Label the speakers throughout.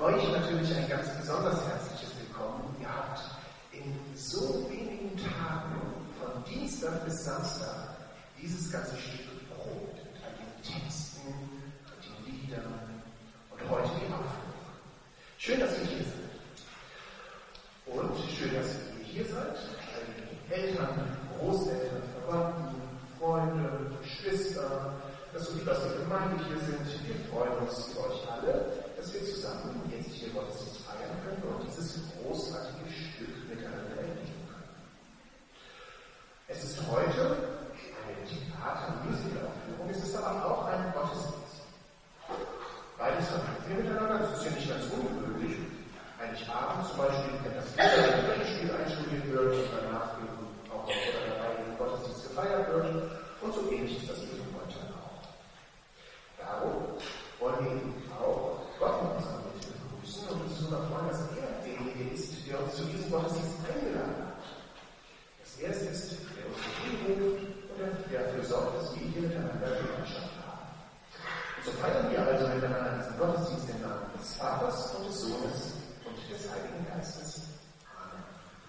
Speaker 1: euch natürlich ein ganz besonders herzliches Willkommen. Ihr habt in so wenigen Tagen, von Dienstag bis Samstag, dieses ganze Stück probt, mit all den Texten und den Liedern und heute die Aufführung. Schön, dass ihr hier seid. Und schön, dass ihr hier seid. All die Eltern, Großeltern, Verwandten, Freunde, Geschwister, dass so viele aus der Gemeinde hier sind. Wir freuen uns über euch alle, dass wir zusammen jetzt hier Gottesdienst feiern können und dieses großartige Stück miteinander erleben können. Es ist heute eine Theater-Musical-Aufführung, es ist aber auch ein Gottesdienst. Beides verbinden wir miteinander, das ist ja nicht ganz ungewöhnlich. Heiligabend zum Beispiel, wenn das Kirchenspiel einstudiert wird und danach auch dabei im Gottesdienst gefeiert wird. Und so ähnlich ist das eben heute auch. Darum wollen wir eben auch Gott in unserer Mitte begrüßen und uns darüber freuen, dass er derjenige ist, der uns zu diesem Gottesdienst eingeladen hat. Dass er es ist, der uns hinruft und der dafür sorgt, dass wir hier miteinander Gemeinschaft haben. Und so feiern wir also miteinander diesen Gottesdienst im Namen des Vaters und des Sohnes und des Heiligen Geistes. Amen.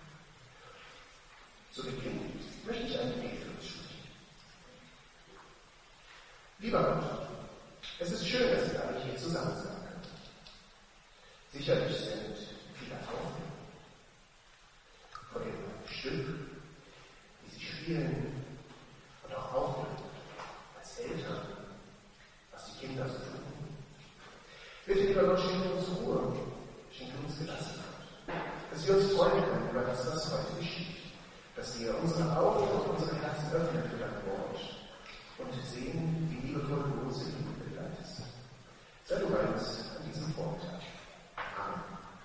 Speaker 1: Zu Beginn möchte ich ein Gebet für uns sprechen. Lieber Gott, es ist schön, dass wir alle hier zusammen sein können. Sicherlich sind viele Aufgaben von dem Stück, wie sie spielen und auch aufnehmen als Eltern, was die Kinder so tun. Bitte, lieber Gott, schenke uns Ruhe, schenke uns Gelassenheit, dass wir uns freuen können über das, was heute geschieht, dass wir unsere Augen und unsere Herzen öffnen für dein Wort und sehen, wie liebevoll du uns in Liebe begleitest. Sei du bei uns an diesem Vormittag. Amen.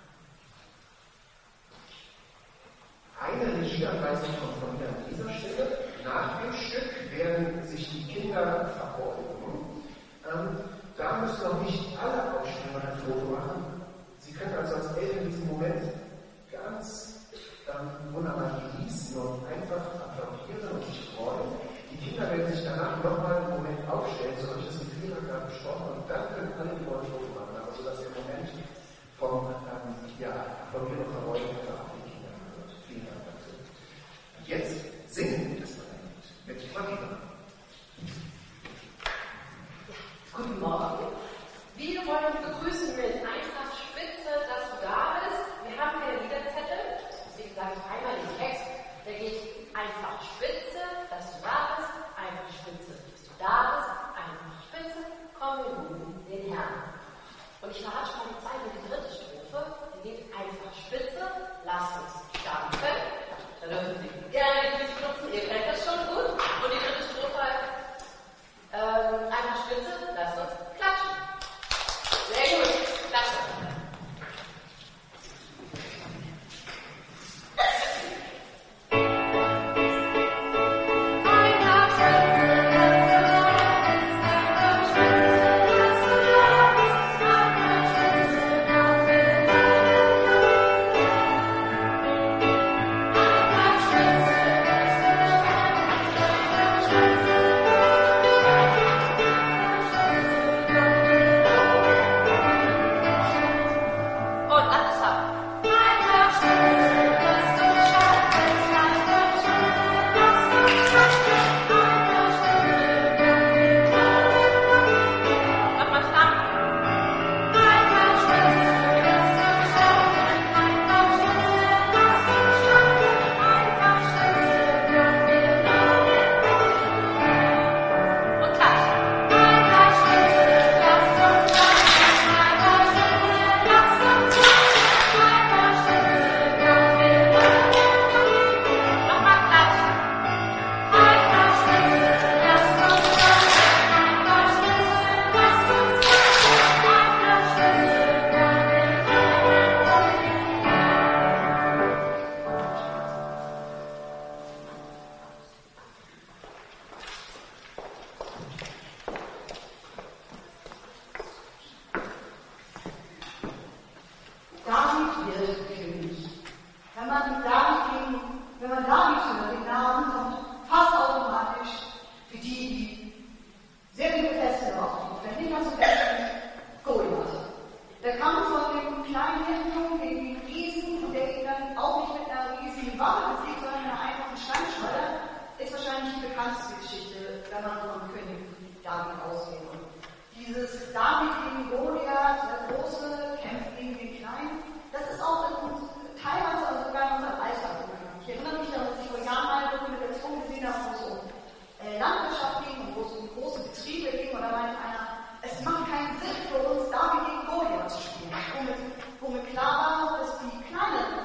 Speaker 1: Eine Regieanweisung von mir an dieser Stelle. Nach dem Stück werden sich die Kinder verbeugen. Da müssen noch nicht alle aufstehen und ein Foto machen. Sie können also als Eltern diesen Moment ganz wunderbar genießen und einfach applaudieren und sich freuen. Die Kinder werden sich danach nochmal einen Moment aufstellen, so habe ich das mit Lehrer gerade besprochen, und dann können alle die Worte Foto machen, aber so dass der Moment vom Applaudieren und Verbeuten einfach auch die Kinder wird. Vielen Dank dafür. Und jetzt singen wir das mal mit Marina.
Speaker 2: Guten Morgen. Wir wollen uns begrüßen mit einfach spitze, dass du da bist. Wir haben keine Liederzettel, deswegen sage ich einmal den Text. Der geht einfach spitze, dass du da bist, einfach spitze, dass du da bist, einfach spitze, komm wir nun den Herrn. Und ich verrate schon mal die zweite und die dritte Strophe, die geht einfach spitze, lasst uns stampfen. Da dürfen Sie gerne die Füße nutzen, ihr kennt das schon gut. Und die dritte Strophe heißt, einfach spitze, lasst uns klatschen. Sehr gut, klasse.
Speaker 3: Der kam von dem bekannteste Geschichte, wenn man von König David ausgeht. Und dieses David gegen Goliath, der Große kämpft gegen den Kleinen, das ist auch teilweise also sogar in unserem Alltag. Ich erinnere mich daran, dass ich vor Jahren mal eine Dokumentation gesehen habe, wo es um Landwirtschaft ging und wo es um große Betriebe ging. Und da meinte einer, es macht keinen Sinn für uns, David gegen Goliath zu spielen. Womit klar war, dass die kleineren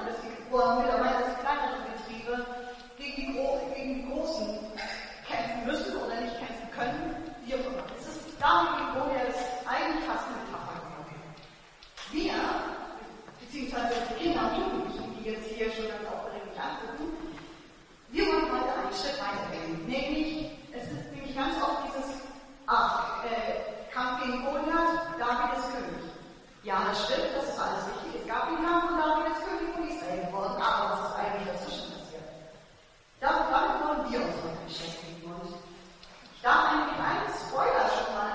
Speaker 3: Betriebe gegen die großen kämpfen müssen oder nicht kämpfen können, wie auch immer. Es ist David gegen Goliath ist eigentlich fast eine Metapher geworden. Wir, beziehungsweise die Kinder und Jugendlichen, die jetzt hier schon ganz aufgeregt angucken, wir wollen heute einen Schritt weitergehen. Nämlich, es ist nämlich ganz oft dieses Kampf gegen Goliath, David ist König. Ja, das stimmt, das ist alles richtig. Es gab den Kampf und David ist König von Israel geworden, aber was ist eigentlich dazwischen passiert? Damit wollen wir uns heute beschäftigen. Und ich darf einen kleinen Spoiler schon mal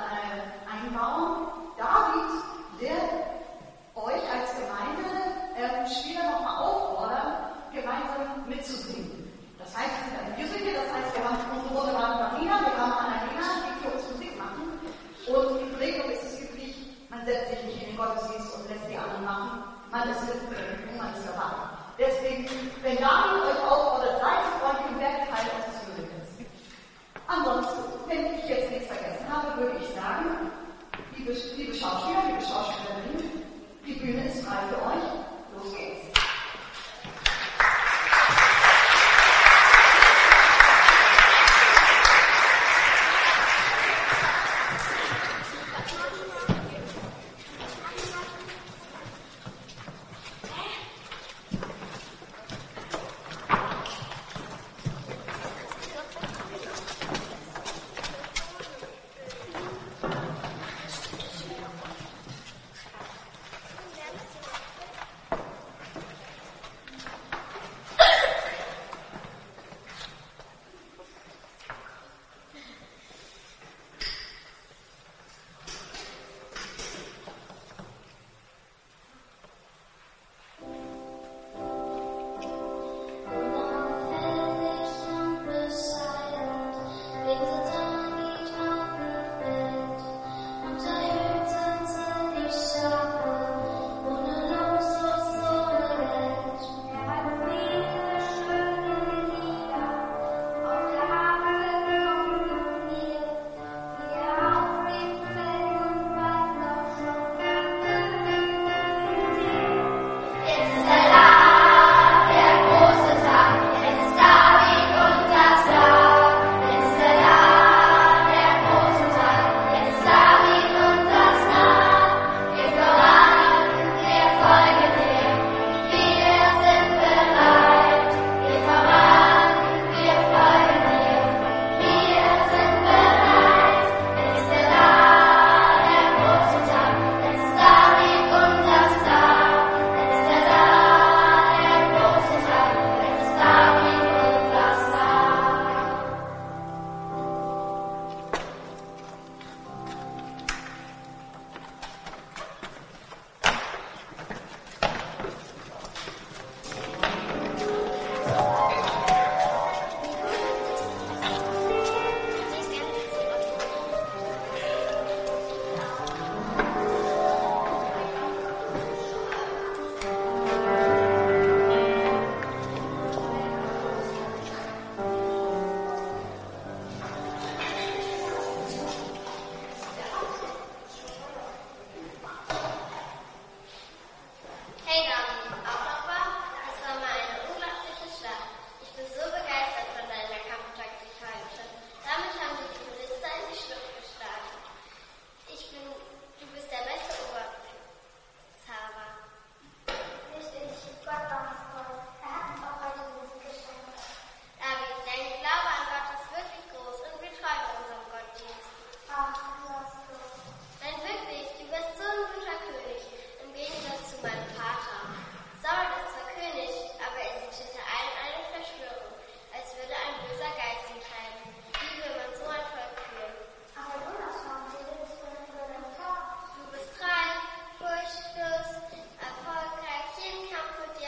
Speaker 3: einbauen. David wird euch als Gemeinde später nochmal auffordern, gemeinsam mitzusingen. Das heißt, wir sind ein Musical, das heißt, wir haben unsere wunderbare Marina, wir haben Annalena, die für uns Musik machen. Und die Regelung ist es üblich, man setzt sich nicht in den Gottesdienst und lässt die anderen machen. Man ist mittendrin und man ist dabei. Deswegen, wenn David euch auffordert, seid so freundlich und werdet Teil unseres Musicals. Ansonsten, wenn ich jetzt nichts vergessen habe, würde ich sagen, liebe Schauspieler, liebe Schauspielerinnen, die Bühne ist frei für euch. Los geht's.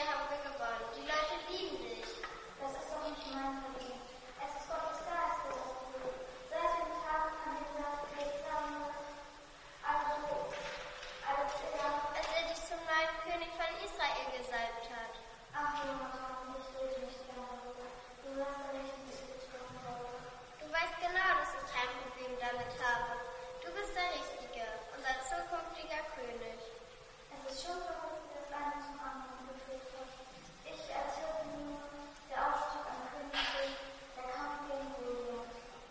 Speaker 4: Es ist doch nicht mein Verdienst. Es ist Gottes Geist, der das von Israel gesalbt hat.
Speaker 5: Ach, Jonathan, ich rede nicht darüber. Du hast recht, ich bin traurig.
Speaker 4: Du weißt genau, dass ich kein Problem damit habe. Du bist der Richtige, unser zukünftiger König.
Speaker 5: Es ist schon so, dass einer zum anderen geführt hat. Ich erzähle nur, der Aufstieg am Königsschiff, der Kampf gegen Goliath.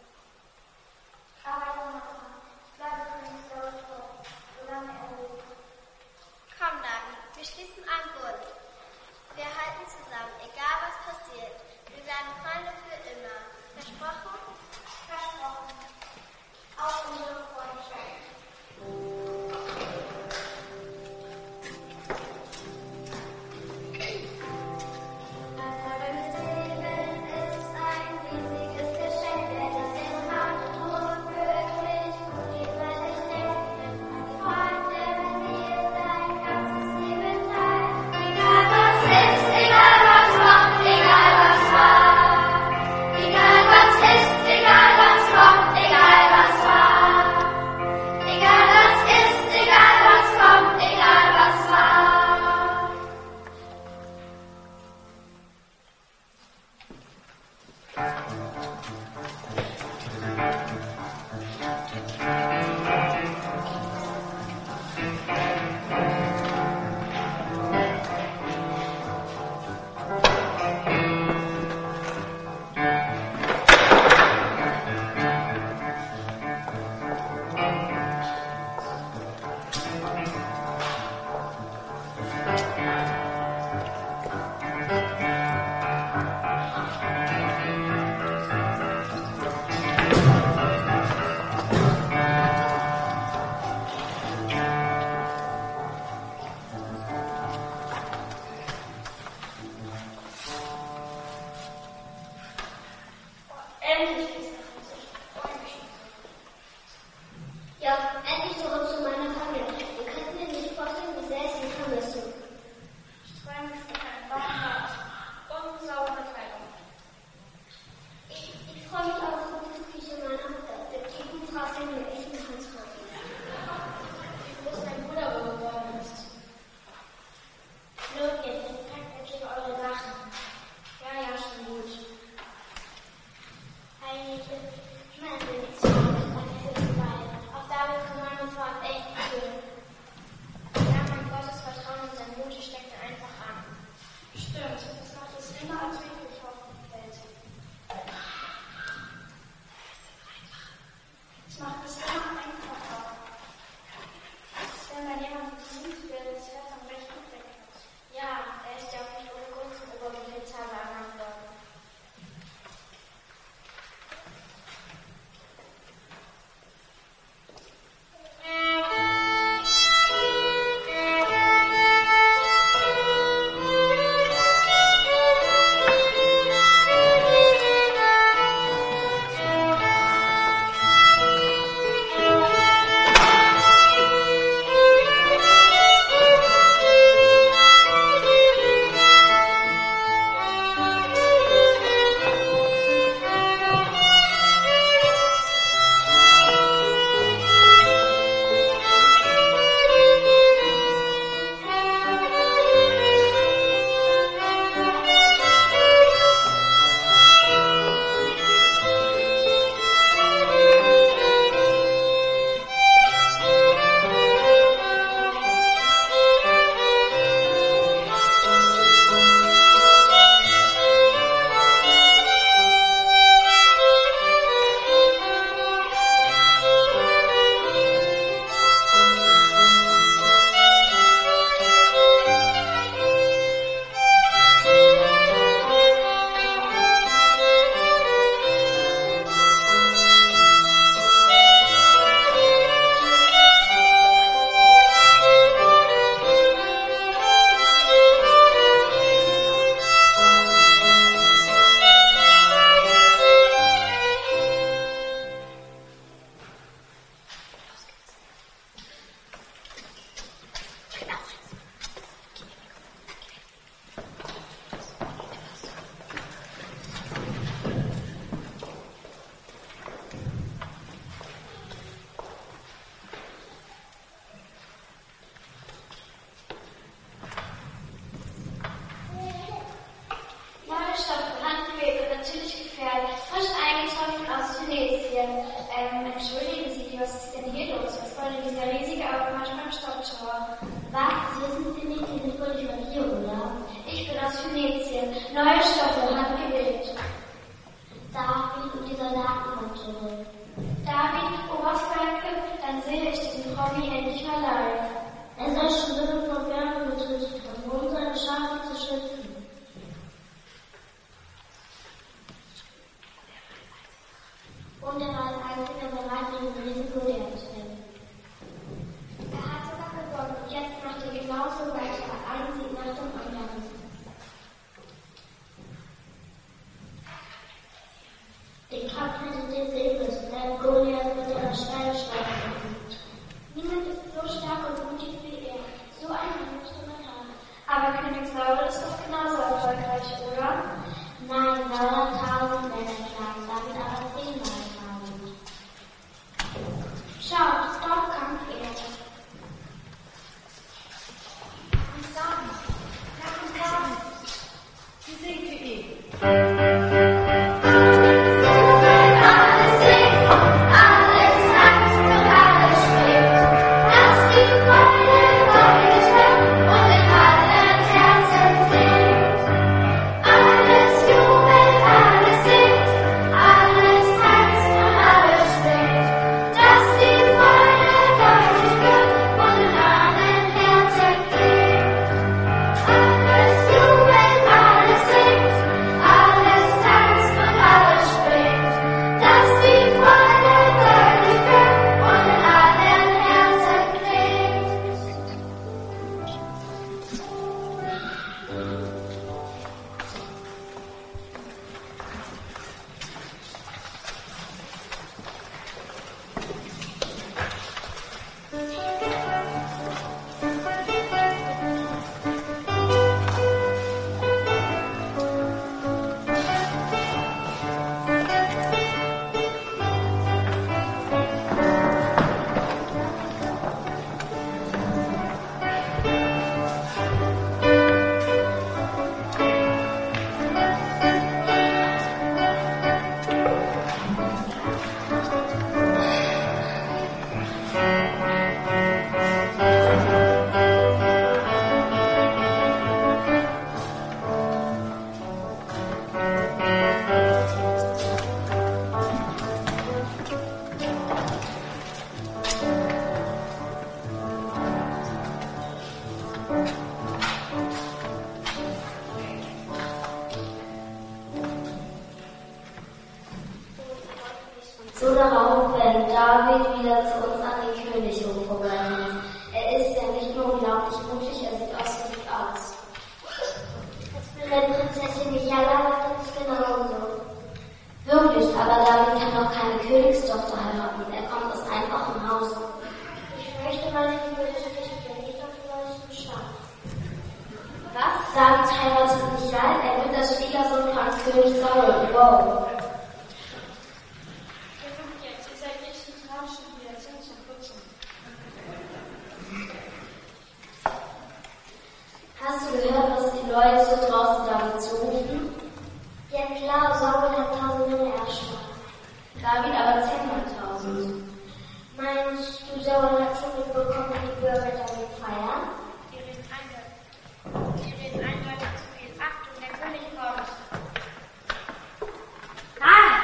Speaker 5: Aber Jonathan, ich bleibe König Saul treu, solange er lebt.
Speaker 4: Komm, David, wir schließen einen Bund. Wir halten zusammen, egal was passiert. Wir werden Freunde für immer. Versprochen?
Speaker 5: Versprochen. Auf unsere Freundschaft.
Speaker 4: Egal was ist, egal was kommt, egal was war.
Speaker 5: ist doch genauso erfolgreich, oder? Nein, Laura 1000 Männer schlagen, damit aber 10 mal 1000. Schaut, dort kommt er.
Speaker 2: Sie singt für ihn.
Speaker 5: So darauf, wenn David wieder zu uns an den Könighof vorbeikommt. Er ist ja nicht nur unglaublich mutig, er sieht ausgiebig aus. Das will der Prinzessin Michalla ganz genauso. Wirklich, aber David kann doch keine Königstochter heiraten. Er kommt aus einfachem Hause. Ich möchte mal, sie würde sprechen, wenn nicht auf dem neuesten Stand. Was? David heiratet Michal? Er wird der Schwiegersohn von König Saul. Wow. Hast du gehört, was die Leute draußen damit zurufen? Ja klar, Saul hat 1000 Männer erschlagen. David aber 10.000. Meinst du, Saul hat schon mitbekommen, wie die Bürger damit feiern?
Speaker 4: Die reden eindeutig zu viel. Achtung, der König kommt.
Speaker 5: Nein!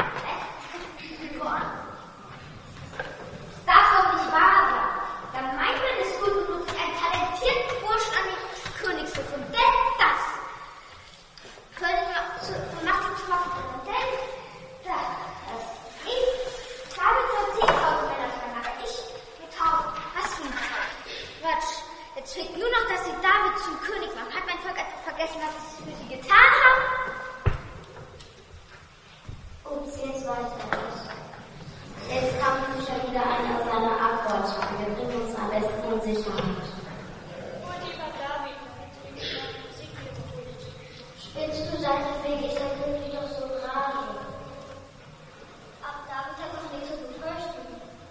Speaker 5: Das darf doch nicht wahr sein. Dann meint man es gut genug, einen talentierten Burschen an den Königshof und denn das können wir nach dem Schwachen denn das ist David soll 10.000 Männer sein, aber ich mit 1000. Was für ein Quatsch. Jetzt fehlt nur noch, dass sie David zum König machen. Hat mein Volk etwa vergessen, was sie für sie getan haben? Ups, jetzt weiß er es. Jetzt kam sicher wieder einer seiner Abwartungen. Wir bringen uns am besten in Sicherheit. Spinnst du seinetwegen, ist der König doch so gerade. Aber David hat doch nichts zu befürchten.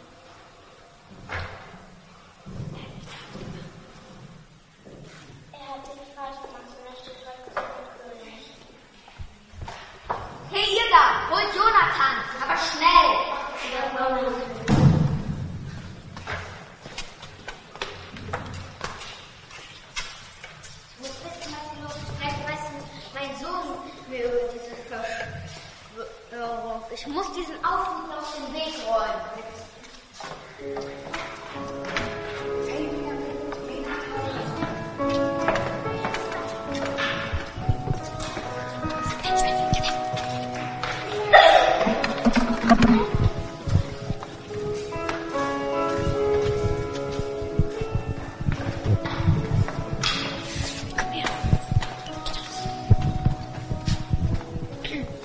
Speaker 4: Er hat sich falsch gemacht, so möchte ich König.
Speaker 5: Hey, ihr da! Holt Jonathan! Aber schnell! Ich muss wissen, was hier los ist. Vielleicht weiß mein Sohn mir über diese Verschwörung. Ich muss diesen Aufruf aus dem Weg räumen.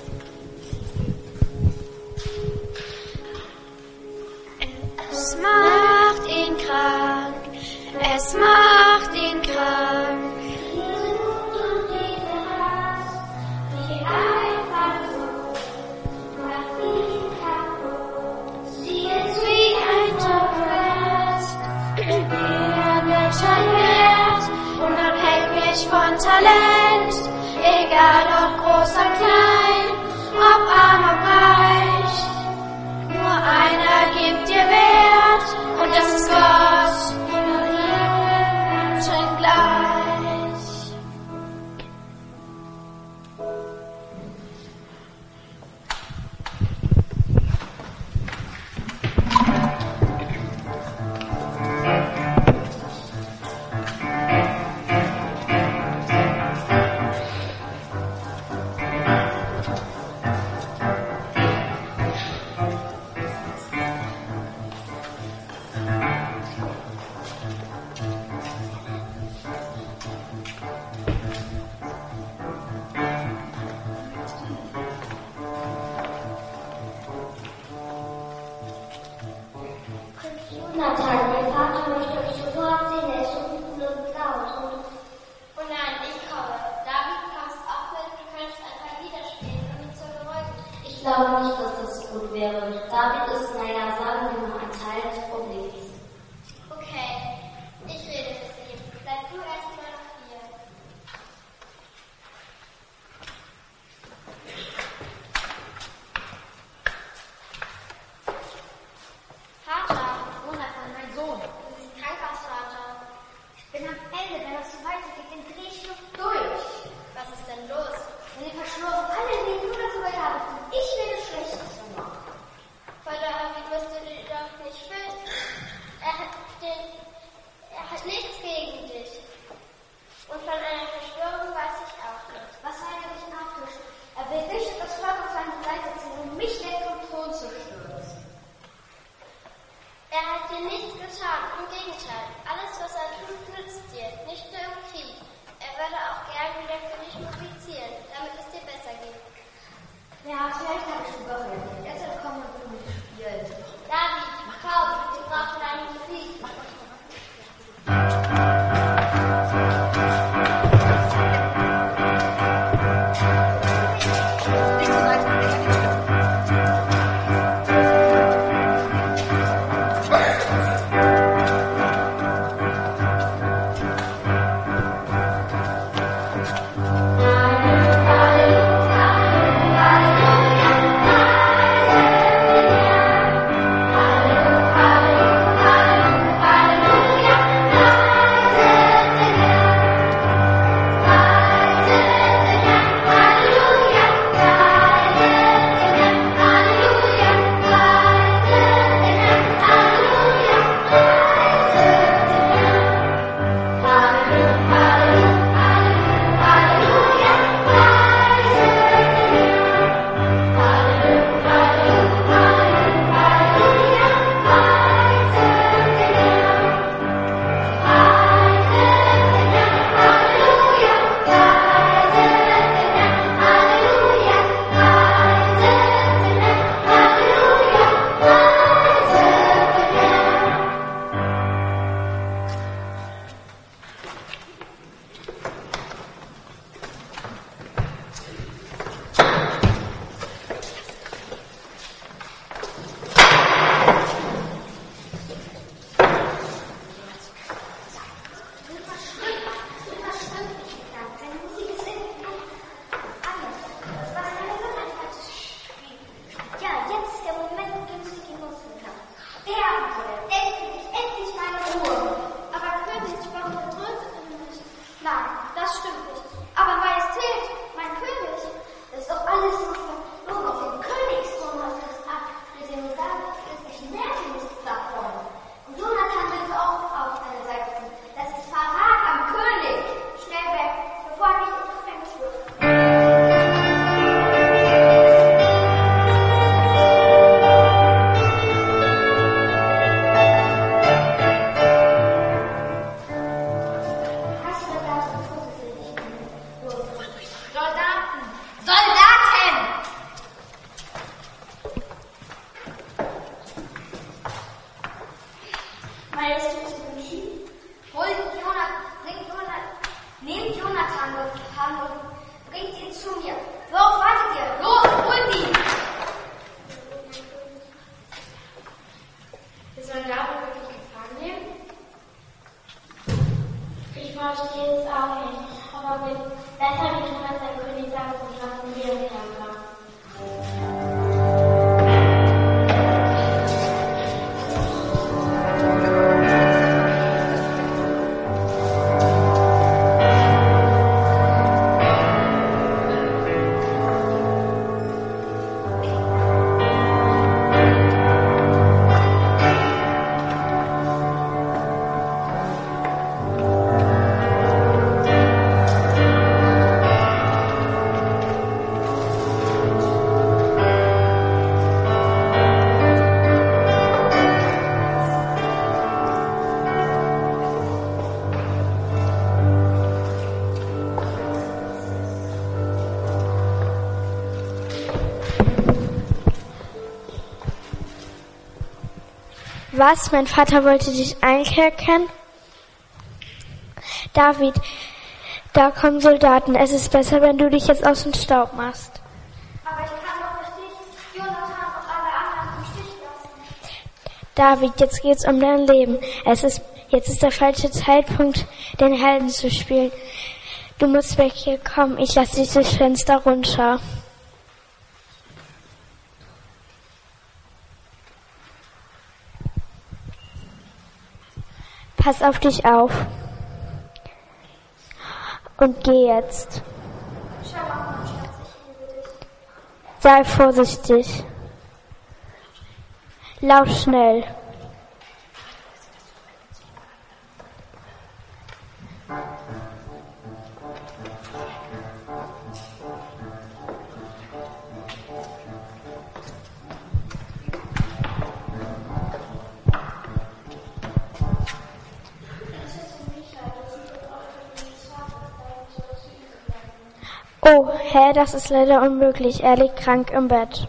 Speaker 4: Smile. von Talent, egal ob groß oder klein, ob arm, ob reich. Nur einer gibt dir Wert, und das ist Gott, nur jedem Menschen gleich.
Speaker 5: Jonathan, mein Vater möchte euch sofort sehen, er ist so cool und laut.
Speaker 4: Oh nein, ich komme. David, kommst auch mit, du könntest ein paar Lieder spielen, um ihn zu beruhigen.
Speaker 5: Ich glaube nicht, dass das gut wäre. David ist, sagen wir mal, ein Teil des Problems.
Speaker 4: Okay, ich rede mit ihm. Bleib du erstmal noch hier. Vater,
Speaker 2: Jonathan, mein Sohn.
Speaker 4: du siehst krank aus, Vater.
Speaker 2: Ich bin am Ende, wenn das so weitergeht, dann drehe ich noch durch.
Speaker 4: Was ist denn los?
Speaker 2: Wenn ihr verschlossen alle reden, nur darüber habe, ich werde Schlechtes gemacht.
Speaker 4: Weil David wirst du dir doch nicht fürchten. Er hat nichts gegen dich. Und von einer Verschwörung weiß ich auch nicht.
Speaker 2: Was soll er dich abwischen? Er will dich und das Volk auf seine Seite ziehen, um mich weg vom Thron zu stürzen.
Speaker 4: Er hat dir nichts getan, im Gegenteil. Alles, was er tut, nützt dir, nicht nur im Krieg. Er würde auch gern wieder für dich musizieren, damit es dir besser geht.
Speaker 2: Ja, vielleicht habe ich schon gehört. Jetzt kommen wir mit spielen.
Speaker 4: David, komm, wir brauchen deine Musik.
Speaker 5: Aber mit besser wie schon ein König sagen und schaffen wir Kerker.
Speaker 6: Was? Mein Vater wollte dich einkerkern? David, da kommen Soldaten. Es ist besser, wenn du dich jetzt aus dem Staub machst.
Speaker 5: Aber ich kann doch nicht Jonathan und alle anderen im Stich lassen.
Speaker 6: David, jetzt geht's um dein Leben. Jetzt ist der falsche Zeitpunkt, den Helden zu spielen. Du musst weg hier kommen. Ich lasse dich durchs Fenster runter. Pass auf dich auf. Und geh jetzt.
Speaker 5: Shalom, mein Schatz, ich liebe dich.
Speaker 6: Sei vorsichtig. Lauf schnell. Oh, Herr, das ist leider unmöglich. Er liegt krank im Bett.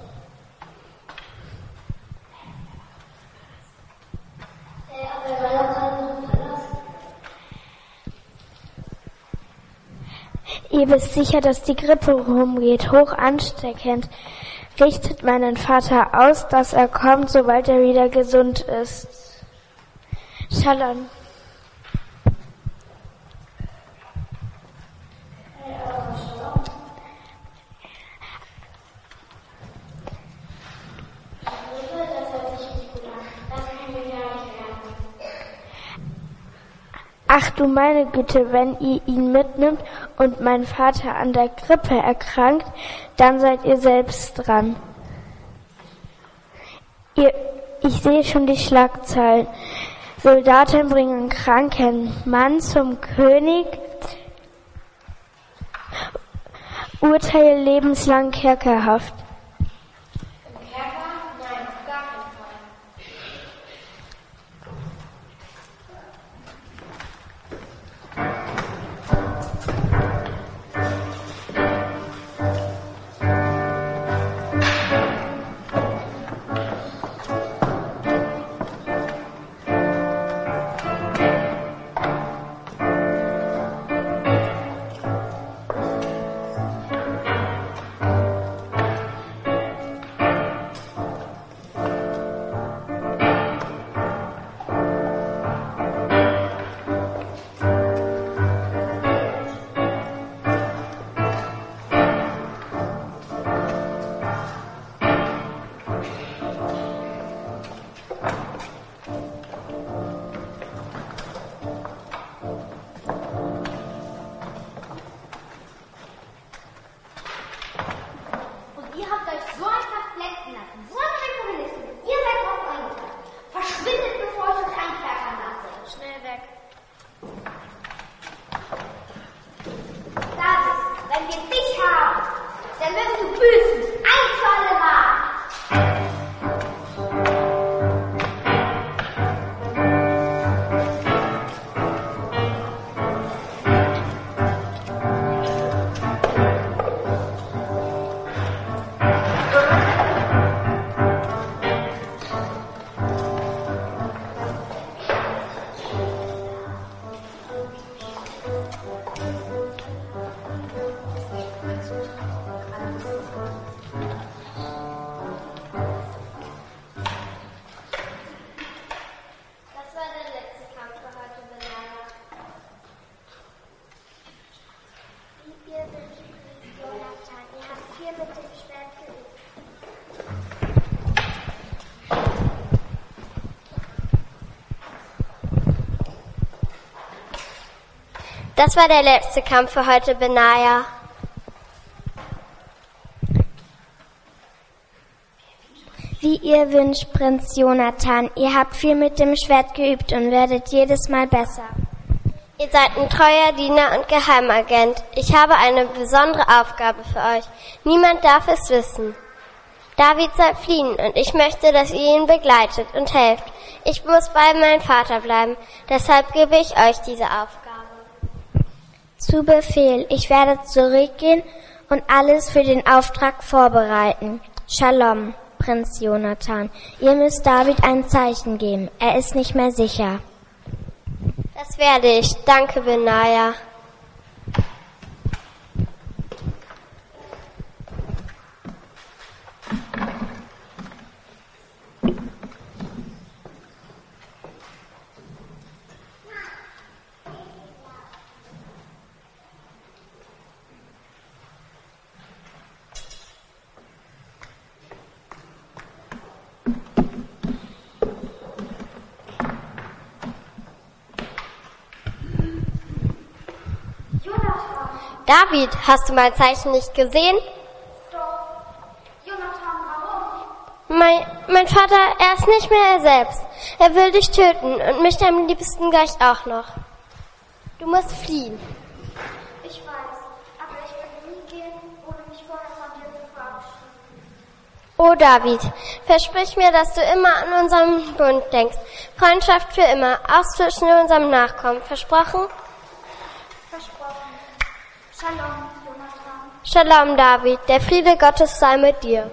Speaker 5: Aber er war gerade noch im Palast.
Speaker 6: Ihr wisst sicher, dass die Grippe rumgeht, hoch ansteckend. Richtet meinen Vater aus, dass er kommt, sobald er wieder gesund ist. Shalom. Ach du meine Güte, wenn ihr ihn mitnimmt und mein Vater an der Grippe erkrankt, dann seid ihr selbst dran. Ich sehe schon die Schlagzeilen. Soldaten bringen kranken Mann zum König, Urteil lebenslang Kerkerhaft.
Speaker 2: Im Kerker? Nein, auf gar keinen Fall.
Speaker 5: Und ihr habt euch so einfach flecken lassen. So eine Kommunisten. Ihr seid drauf eingetragen. Verschwindet, bevor ich euch einkerkern lasse.
Speaker 6: Schnell weg.
Speaker 5: David, wenn wir dich haben, dann wirst du büßen. Ein für alle Mal. viel mit dem Schwert geübt.
Speaker 7: Das war der letzte Kampf für heute, Benaja.
Speaker 6: Wie ihr wünscht, Prinz Jonathan. Ihr habt viel mit dem Schwert geübt und werdet jedes Mal besser.
Speaker 7: Ihr seid ein treuer Diener und Geheimagent. Ich habe eine besondere Aufgabe für euch. Niemand darf es wissen. David soll fliehen und ich möchte, dass ihr ihn begleitet und helft. Ich muss bei meinem Vater bleiben. Deshalb gebe ich euch diese Aufgabe.
Speaker 6: Zu Befehl. Ich werde zurückgehen und alles für den Auftrag vorbereiten. Shalom, Prinz Jonathan. Ihr müsst David ein Zeichen geben. Er ist nicht mehr sicher.
Speaker 7: Das werde ich. Danke, Benaja. David, hast du mein Zeichen nicht gesehen?
Speaker 5: Doch. Jonathan, warum?
Speaker 7: Mein Vater, er ist nicht mehr er selbst. Er will dich töten und mich am liebsten gleich auch noch. Du musst fliehen.
Speaker 5: Ich weiß, aber ich will nie gehen, ohne mich vorher von dir zu verabschieden.
Speaker 7: Oh David, versprich mir, dass du immer an unseren Bund denkst. Freundschaft für immer, auch zwischen unserem Nachkommen. Versprochen?
Speaker 5: Versprochen. Shalom, Jonathan.
Speaker 7: Shalom, David. Der Friede Gottes sei mit dir.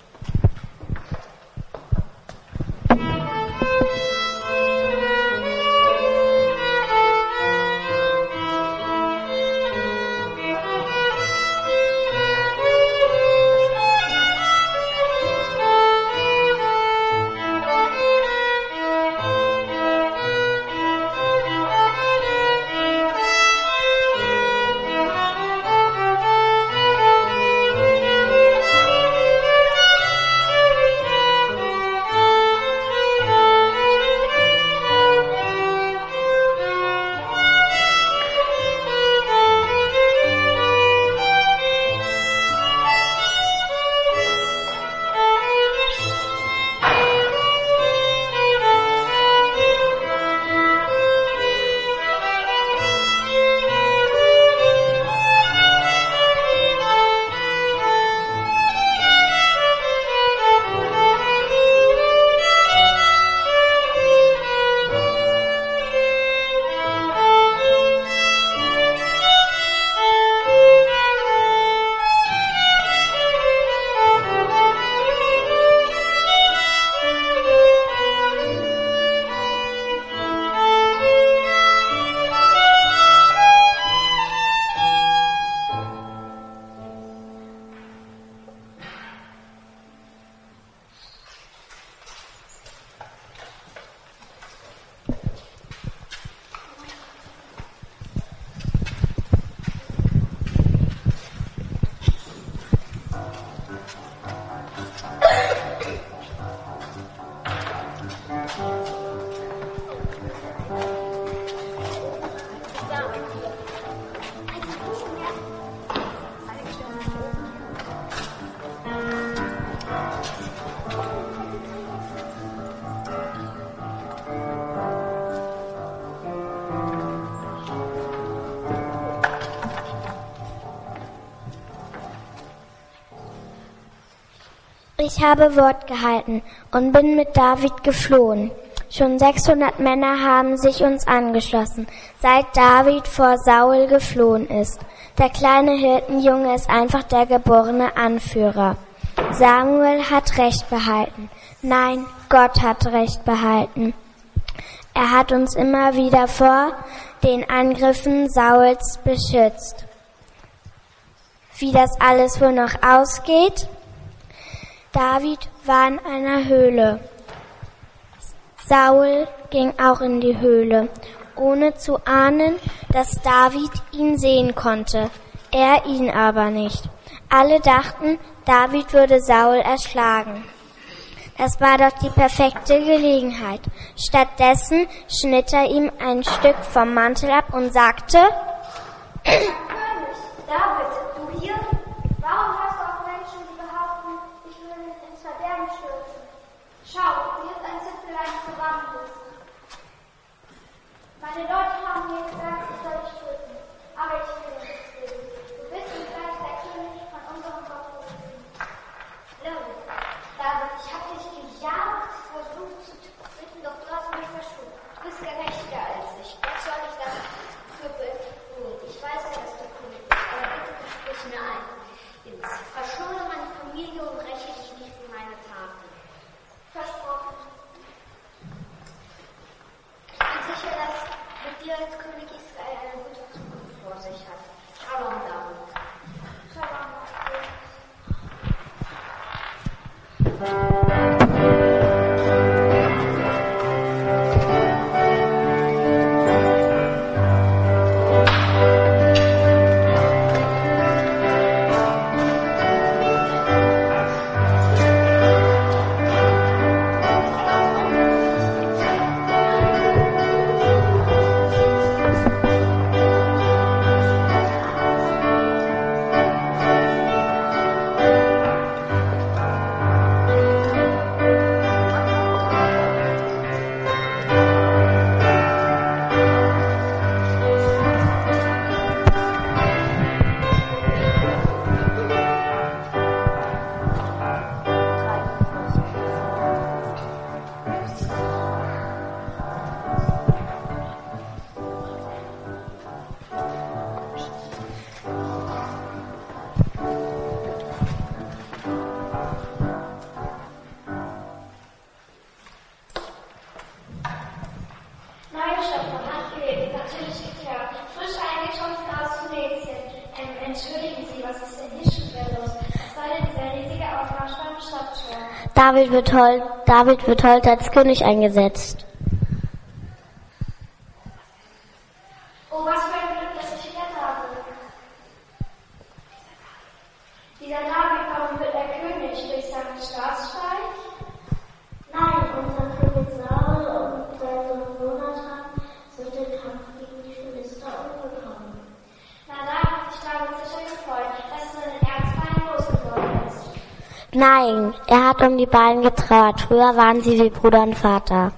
Speaker 6: Ich habe Wort gehalten und bin mit David geflohen. Schon 600 Männer haben sich uns angeschlossen, seit David vor Saul geflohen ist. Der kleine Hirtenjunge ist einfach der geborene Anführer. Samuel hat Recht behalten. Nein, Gott hat Recht behalten. Er hat uns immer wieder vor den Angriffen Sauls beschützt. Wie das alles wohl noch ausgeht? David war in einer Höhle. Saul ging auch in die Höhle, ohne zu ahnen, dass David ihn sehen konnte, er ihn aber nicht. Alle dachten, David würde Saul erschlagen. Das war doch die perfekte Gelegenheit. Stattdessen schnitt er ihm ein Stück vom Mantel ab und sagte:
Speaker 5: König, David, du hier? Warum hast du auch Menschen, die behaupten, ich würde mich ins Verderben stürzen? Schau, hier ist ein Zipfelein Verwandtes. Meine Leute haben mir gesagt, ich soll dich töten, aber ich will nichts tun. Du bist im Gleich der König von unserem Gott. David, ich habe dich gejagt, versucht zu töten, doch du hast mich verschont. Du bist gerechtiger als ich. Was soll ich dafür tun? Ich weiß ja, dass du König bist, aber bitte versprich mir ein. Verschone meine Familie und räche dich nicht für meine Taten. Versprochen. Ich bin sicher, dass mit dir als König Israel eine gute Zukunft vor sich hat. Shalom, David. Shalom, David.
Speaker 6: David wird heute als König eingesetzt.
Speaker 5: Oh, was für ein Glück, dass ich Retter habe. Dieser David, warum wird er König? Durch seinen Staatsstreich?
Speaker 6: Nein, unser König Saul und sein Sohn Jonathan sind im Kampf gegen die Philister umgekommen.
Speaker 5: Na, da hat sich David sicher gefreut, dass seine Erzfeind losgeworden ist.
Speaker 6: Nein, er hat um die beiden getrauert. Früher waren sie wie Bruder und Vater.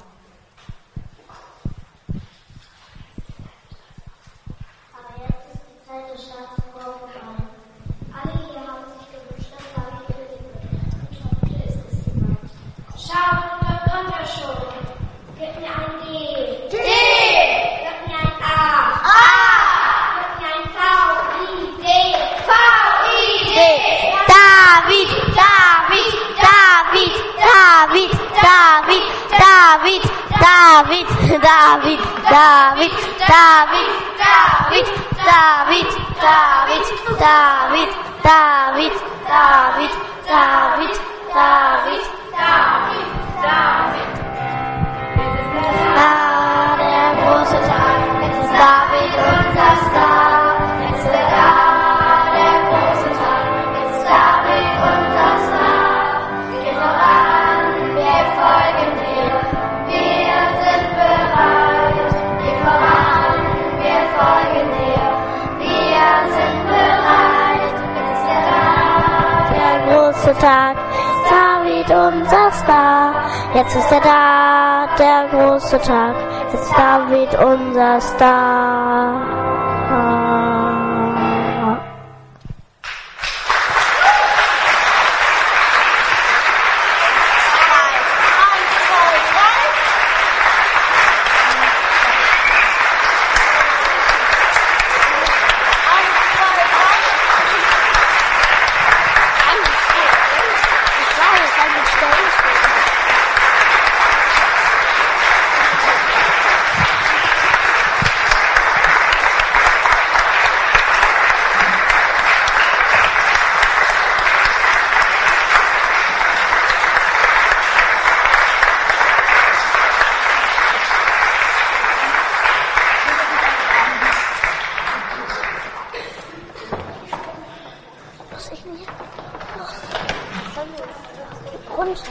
Speaker 5: Aber jetzt ist die Zeit des Staatsbruchs vorbei. Alle hier haben sich gewünscht, dass David König wird. Und heute ist es soweit. Schau, dort kommt er schon. Gib mir ein D. D. Gib mir ein A. A. Gib mir ein V. I. D. V. I. D.
Speaker 6: David, David, David, David, David, David, David, David, David, David, David, David, David, David, David, David, David, David, David. Ah, der große Tag, es ist David und das Star, es ist der große Tag, es ist David und das Star. Geht voran, wir folgen dir, wir sind bereit. Geht voran, wir folgen dir, wir sind bereit. Es ist der große Tag, David unser Star. Jetzt ist er da, der große Tag. Jetzt ist David unser Star. runter.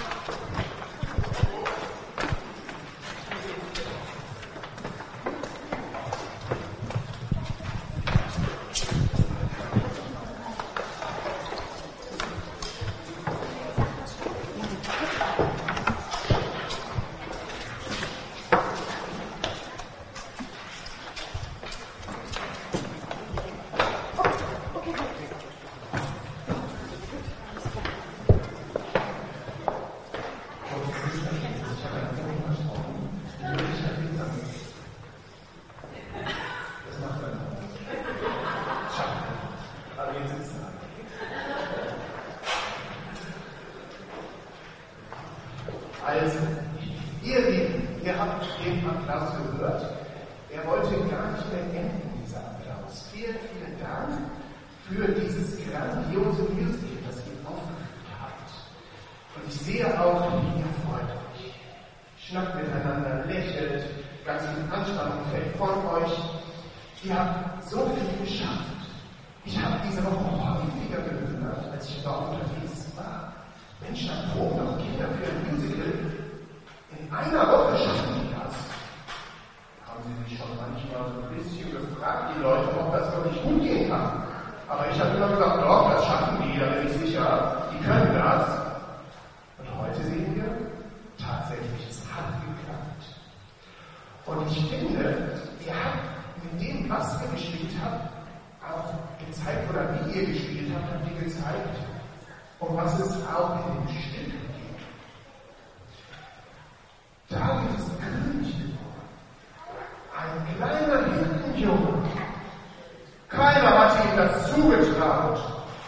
Speaker 1: Also, ihr Lieben, ihr habt den Applaus gehört. Er wollte gar nicht mehr enden, dieser Applaus. Vielen, vielen Dank für dieses grandiose Musical, das ihr aufgeführt habt. Und ich sehe auch, wie ihr freut euch. Schnackt miteinander, lächelt, ganz viel Anspannung fällt von euch. Ihr habt so viel geschafft. Ich habe diese Woche häufiger gehört, als ich dort unterwegs war. Mensch, dann proben doch Kinder für ein Musical. In einer Woche schaffen die das. Haben sie sich schon manchmal so ein bisschen gefragt, die Leute, ob das wirklich gut gehen kann. Aber ich habe immer gesagt, doch, das schaffen die, da bin ich sicher. Die können das. Und heute sehen wir, tatsächlich, es hat geklappt. Und ich finde, ihr habt mit dem, was ihr gespielt habt, auch gezeigt, oder wie ihr gespielt habt, habt ihr gezeigt, um was es auch in dem Stück geht. David ist König geworden. Ein kleiner Hirtenjunge. Keiner hatte ihm das zugetraut.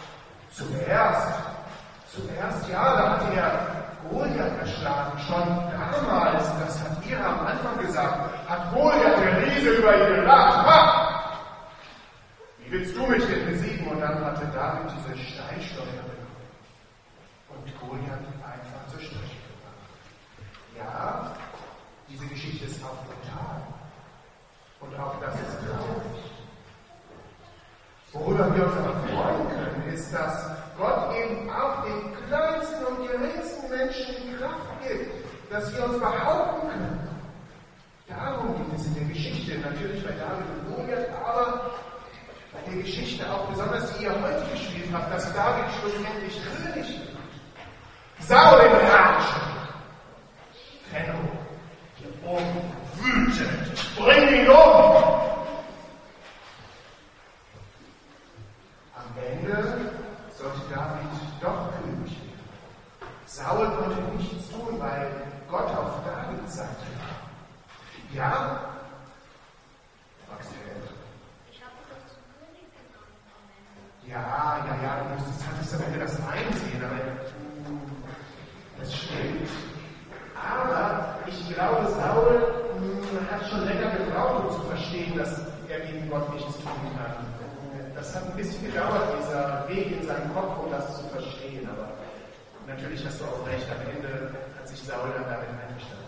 Speaker 1: Zuerst, ja, da hatte er Goliath erschlagen. Schon damals, das hat ihr am Anfang gesagt, hat Goliath, der Riese, über ihn gelacht. Ha! Wie willst du mich denn besiegen? Und dann hatte David diese Steinschleuder bekommen und Goliath einfach zur Strecke gebracht. Ja, diese Geschichte ist auch brutal. Und auch das ist traurig. Worüber wir uns aber freuen können, ist, dass Gott eben auch den kleinsten und geringsten Menschen die Kraft gibt, dass wir uns behaupten können. Darum geht es in der Geschichte, natürlich bei David und Goliath, aber bei der Geschichte auch besonders, die ihr heute gespielt habt, dass David schlussendlich König wird. Saul in Rage. Renno, hier oben, wütend, bring ihn um! Am Ende sollte David doch König werden. Saul konnte nichts tun, weil Gott auf Davids Seite war. Ja? Ja, du musstest am Ende das einsehen, aber das stimmt. Aber ich glaube, Saul hat schon länger gebraucht, um zu verstehen, dass er gegen Gott nichts tun kann. Das hat ein bisschen gedauert, dieser Weg in seinem Kopf, um das zu verstehen. Aber natürlich hast du auch recht, am Ende hat sich Saul dann damit einverstanden.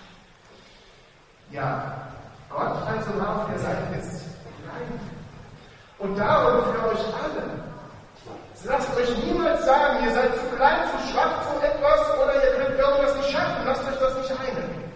Speaker 1: Ja, Gott also war auf der Seite des Kleinen. Und darum für euch alle, lasst euch niemals sagen, ihr seid zu klein, zu schwach zu etwas oder ihr könnt irgendwas nicht schaffen. Lasst euch das nicht einreden.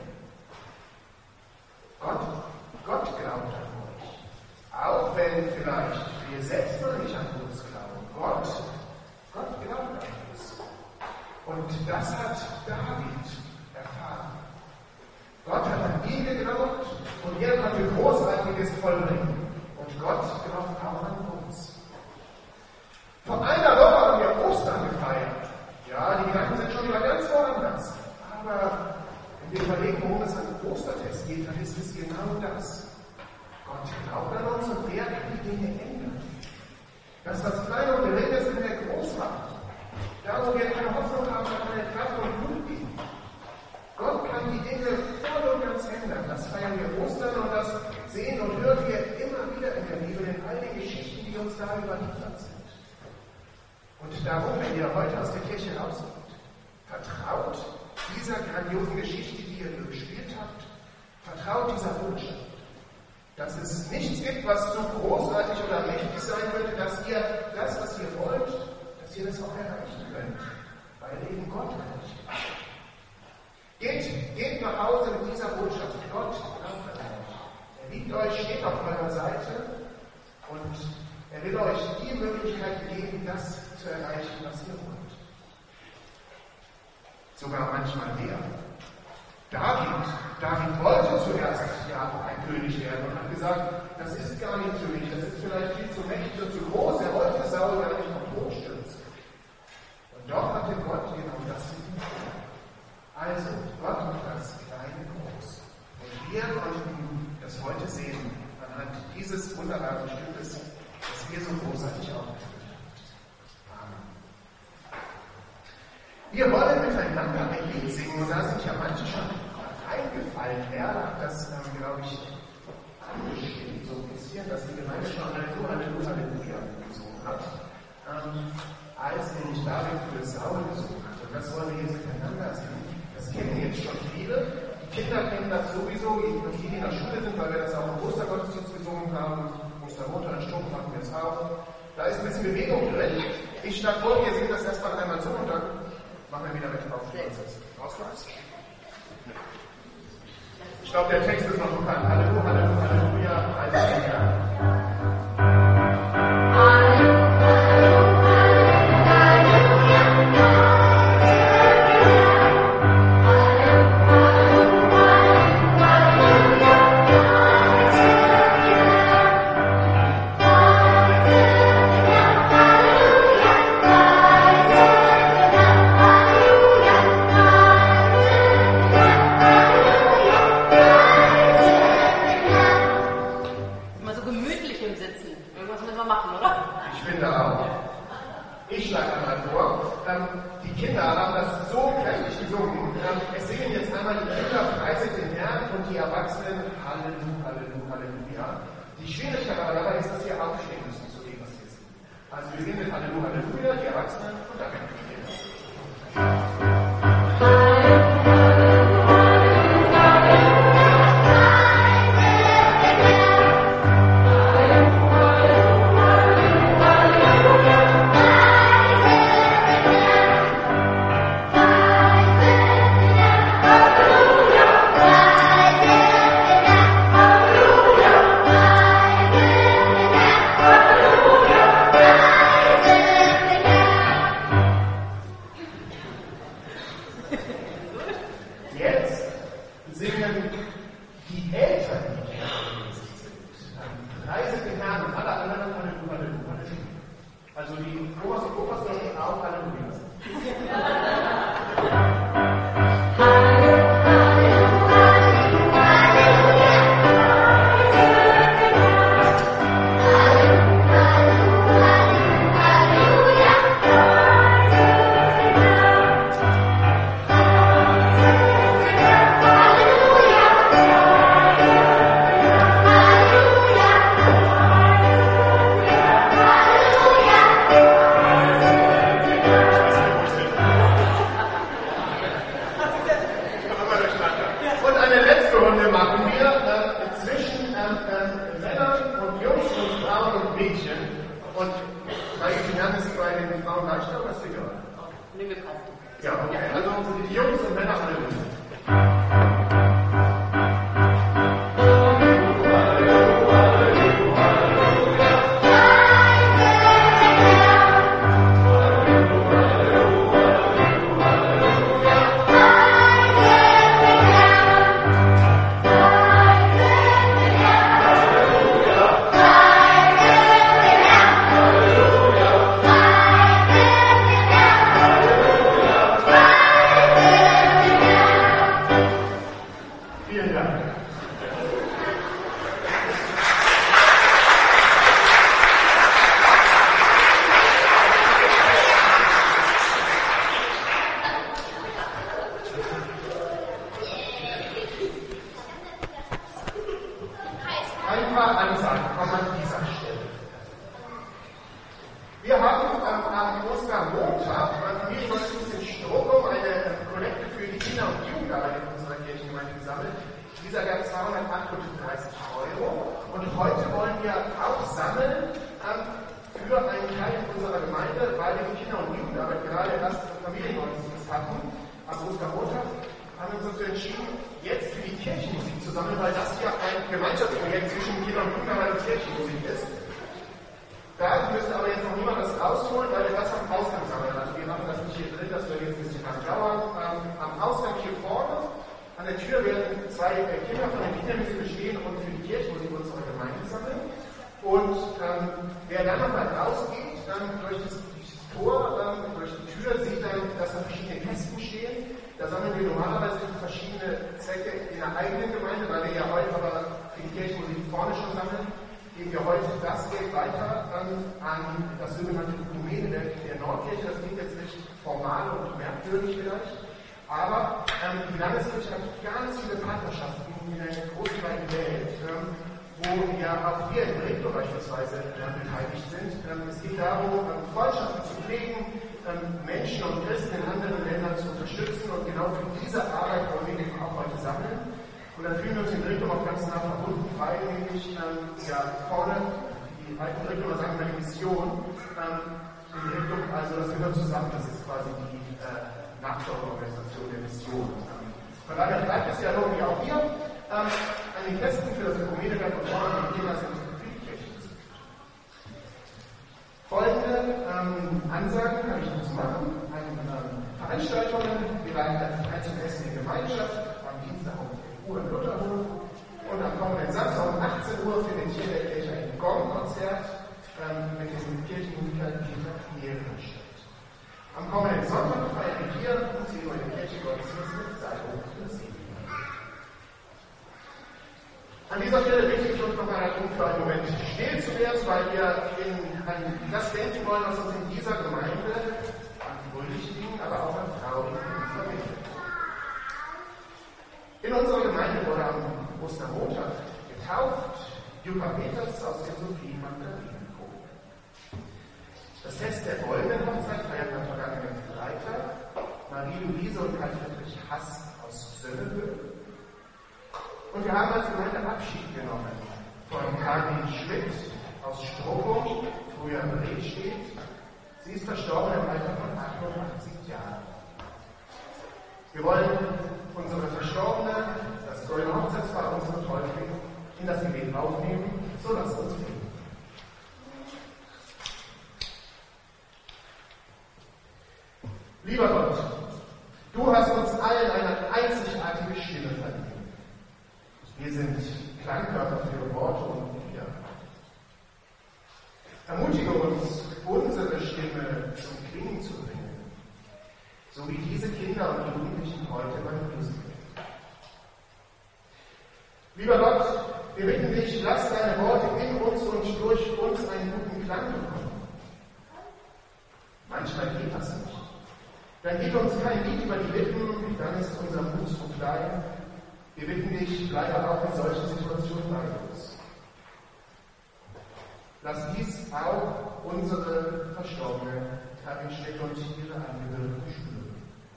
Speaker 1: Gott glaubt an euch. Auch wenn vielleicht wir selbst noch nicht an uns glauben. Gott glaubt an uns. Und das hat David erfahren. Gott hat an ihn geglaubt und er konnte Großartiges vollbringen. Und Gott glaubt auch an uns. Vor einer Woche haben wir Ostern gefeiert. Ja, die Gedanken sind schon wieder ganz woanders. Aber wenn wir überlegen, worum es an Osterfest geht, dann ist es genau das. Gott glaubt an uns und er kann die Dinge ändern. Das, was klein und gering ist, kann er groß machen. Da, wo wir keine Hoffnung haben, kann er Kraft und Mut geben. Gott kann die Dinge voll und ganz ändern. Das feiern wir Ostern und das sehen und hören wir immer wieder in der Bibel, in all den Geschichten, die uns da überliefert sind. Und darum, wenn ihr heute aus der Kirche rauskommt, vertraut dieser grandiosen Geschichte, die ihr gespielt habt, vertraut dieser Botschaft, dass es nichts gibt, was so großartig oder mächtig sein könnte, dass ihr das, was ihr wollt, dass ihr das auch erreichen könnt, weil eben Gott reich ist. die Möglichkeit gegeben, das zu erreichen, was ihr wollt. Sogar manchmal mehr. David wollte zuerst ein König werden und hat gesagt, das ist gar nicht für mich, das ist vielleicht viel zu mächtig und zu groß, er wollte Saul gar nicht auf Tod stürzen. Und doch hatte Gott genau das mit ihm vor. Also, Gott macht das Kleine groß. Und wir konnten das heute sehen, anhand dieses wunderbaren Stückes, das wir so großartig aufgeführt haben. Amen. Wir wollen miteinander ein Lied singen und da sind ja manche schon eingefallen. Erla hat das, glaube ich, angestimmt, so ein bisschen, dass die Gemeinde schon Halleluja, Halleluja, Halleluja gesungen hat, als nämlich David für Saul gesungen hat. Und das wollen wir jetzt miteinander singen. Das kennen jetzt schon viele. Die Kinder kennen das sowieso, die in der Schule sind, weil wir das auch im Ostergottesdienst gesungen haben. Ostermontag, Sturm machen wir es auch. Da ist ein bisschen Bewegung drin. Ich schlage vor, wir singen das erstmal einmal so und dann machen wir wieder mit auf den Ausweis. Ich glaube, der Text ist noch bekannt. Halleluja, Halleluja, Halleluja, Halleluja. Die Schwierigkeit aber dabei ist, dass ihr aufstehen müsst zu dem, was wir singen. Also wir singen mit Halleluja, Halleluja, die Erwachsenen und dann die Kinder. Da müsste aber jetzt noch 2 Kinder von den Kindermusik bestehen und für die Kirchenmusik unserer Gemeinde sammeln. Und wer dann nochmal rausgeht, durch das Tor, durch die Tür, sieht dann, dass da verschiedene Kästen stehen. Da sammeln wir normalerweise für verschiedene Zwecke in der eigenen Gemeinde, weil wir ja heute aber für die Kirchenmusik vorne schon sammeln. Geben wir heute das Geld weiter an das sogenannte Ökumenenwerk der Nordkirche. Das klingt jetzt nicht formal und merkwürdig vielleicht, aber die Landeskirche hat ganz viele Partnerschaften in der großen weiten Welt, wo ja auch wir im Rektor beispielsweise beteiligt sind. Es geht darum, Freundschaften zu pflegen, Menschen und Christen in anderen Ländern zu unterstützen, und genau für diese Arbeit wollen wir eben auch heute sammeln. Und dann fühlen wir uns im Rektor auch ganz nah verbunden, weil nämlich vorne die alten Rektor sagen wir die Mission, im Rektor, also das gehört zusammen, das ist quasi die Nachfolgeorganisation der Mission. Von daher bleibt es ja irgendwie auch hier an den Kästen für das Ökumenenwerk und vorne die Thema sind für die Kirche. Folgende Ansagen kann ich noch machen. Veranstaltungen, wir leiten ein zum Essen in Gemeinschaft, am Dienstag um 11 Uhr im Lutherhof, und am kommenden Samstag um 18 Uhr findet hier in der Kirche ein Gong-Konzert mit den Kirchenmusikern Peter Knierenn statt. Am kommenden Sonntag feiern wir hier um 10 Uhr in der Kirche Gottesdienst mit Salbung und Segen. An dieser Stelle bitte ich uns nochmal darum, für einen Moment still zu werden, weil wir an das denken wollen, was uns in dieser Gemeinde an fröhlichen Dingen, aber auch an traurigen Dingen verbindet. In unserer Gemeinde wurde am Ostermontag getauft Jutta Peters aus der Sophie Magdalenengruppe. Das Fest der Goldenen-Hochzeit feiert am vergangenen Freitag Marie-Louise und Karl-Friedrich Hass aus Sönnebüll. Und wir haben als Gemeinde Abschied genommen von Karin Schmidt aus Strohum, früher in Redstedt. Sie ist verstorben im Alter von 88 Jahren. Wir wollen unsere Verstorbene, das Goldene Hochzeitspaar, unsere Täuflinge, in das Gebet aufnehmen, so lasst uns beten. Lieber Gott, du hast uns allen eine einzigartige Stimme verliehen. Wir sind Klangkörper für Worte und Lieder. Ermutige uns, unsere Stimme zum Klingen zu bringen, so wie diese Kinder und Jugendlichen heute beim Musik. Lieber Gott, wir bitten dich, lass deine Worte in uns und durch uns einen guten Klang bekommen. Manchmal geht das nicht. Dann geht uns kein Lied über die Lippen, dann ist unser Mut zu klein. Wir bitten dich, bleibe auch in solchen Situationen bei uns. Lass dies auch unsere Verstorbenen Karin Schmidt und ihre Angehörigen spüren.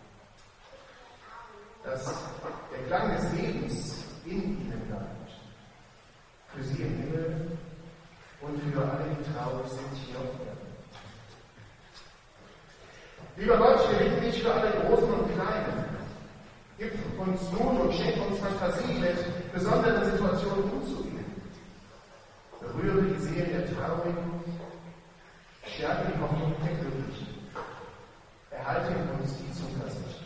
Speaker 1: Dass der Klang des Lebens in ihnen bleibt. Für sie im Himmel und für alle, die traurig sind hier auf Erden. Lieber Gott, wir bitten dich für alle Großen und Kleinen. Gib uns Mut und schenk uns Fantasie, mit besonderen Situationen umzugehen. Berühre die Seelen der Traurigen, stärke die Hoffnung der Glücklichen. Erhalte in uns die Zuversicht.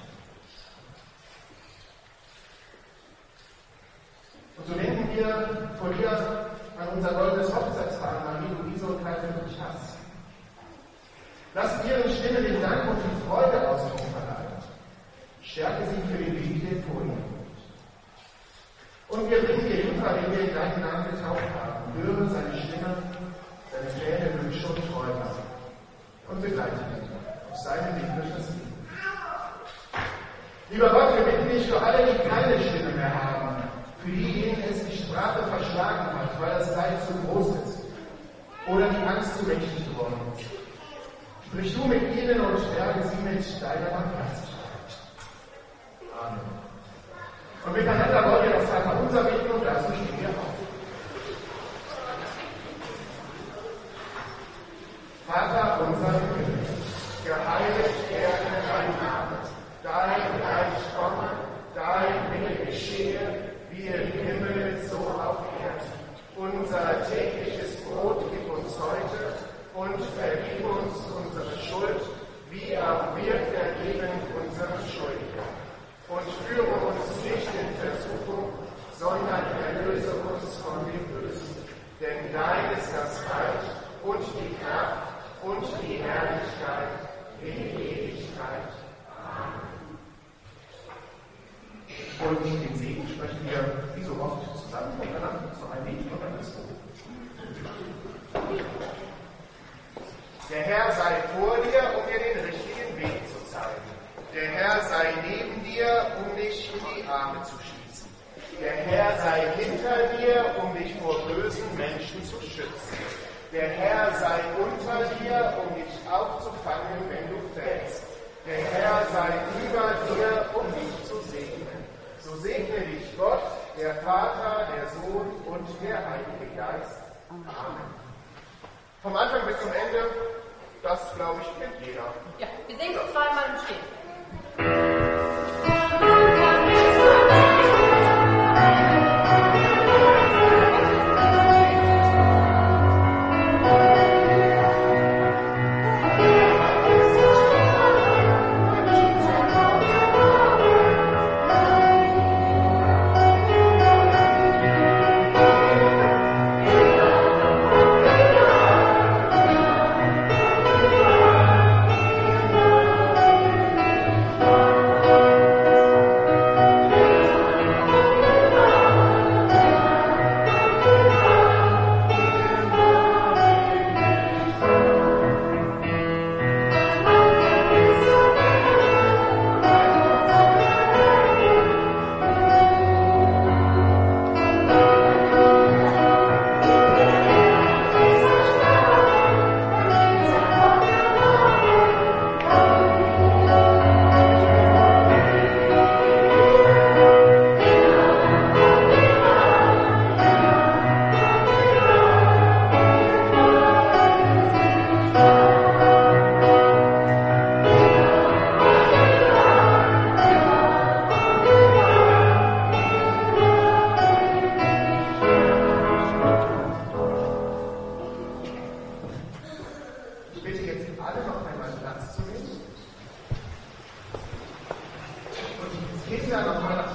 Speaker 1: Und so denken wir vor dir an unser goldenes Hochzeitspaar, Marie-Louise und Karl-Friedrich Hass. Lass ihren Stimme den Dank und die Freude Ausdruck verleihen. Stärke sie für den Weg, der vor ihnen kommt. Und wir bringen dir Jutta, den wir in deinen Namen getauft haben. Höre seine Stimme, seine Pläne, Wünsche und Träume und begleite ihn auf seinem Weg durch das Leben. Lieber Gott, wir bitten dich für alle, die keine Stimme mehr haben, für diejenigen es die Sprache verschlagen hat, weil das Leid zu groß ist oder die Angst zu mächtig geworden ist. Sprich du mit ihnen und stärke sie mit deiner Barmherzigkeit. Amen. Und miteinander wollen wir das Vaterunser beten und dazu stehen wir auf. Vater unser im Himmel, geheiligt werde dein Name, dein Reich komme, dein Wille geschehe, wie im Himmel so auf Erden. Unser tägliches Brot gib uns heute und vergib uns unsere Schuld, wie auch wir vergeben unseren Schuldigen. Und führe uns nicht in Versuchung, sondern erlöse uns von dem Bösen. Denn dein ist das Reich und die Kraft und die Herrlichkeit in Ewigkeit. Amen. Und den Segen sprechen wir wie so oft zusammen miteinander zu einem Lied von einem Buch. Der Herr sei vor dir, um dir den richtigen Weg zu zeigen. Der Herr sei neben dir, um dich in die Arme zu schießen. Der Herr sei hinter dir, um dich vor bösen Menschen zu schützen. Der Herr sei unter dir, um dich aufzufangen, wenn du fällst. Der Herr sei über dir, um dich zu segnen. So segne dich Gott, der Vater, der Sohn und der Heilige Geist. Amen. Vom Anfang bis zum Ende, das glaube ich kennt jeder.
Speaker 2: Ja, wir singen es zweimal im Stehen.
Speaker 1: Kinder noch mal nach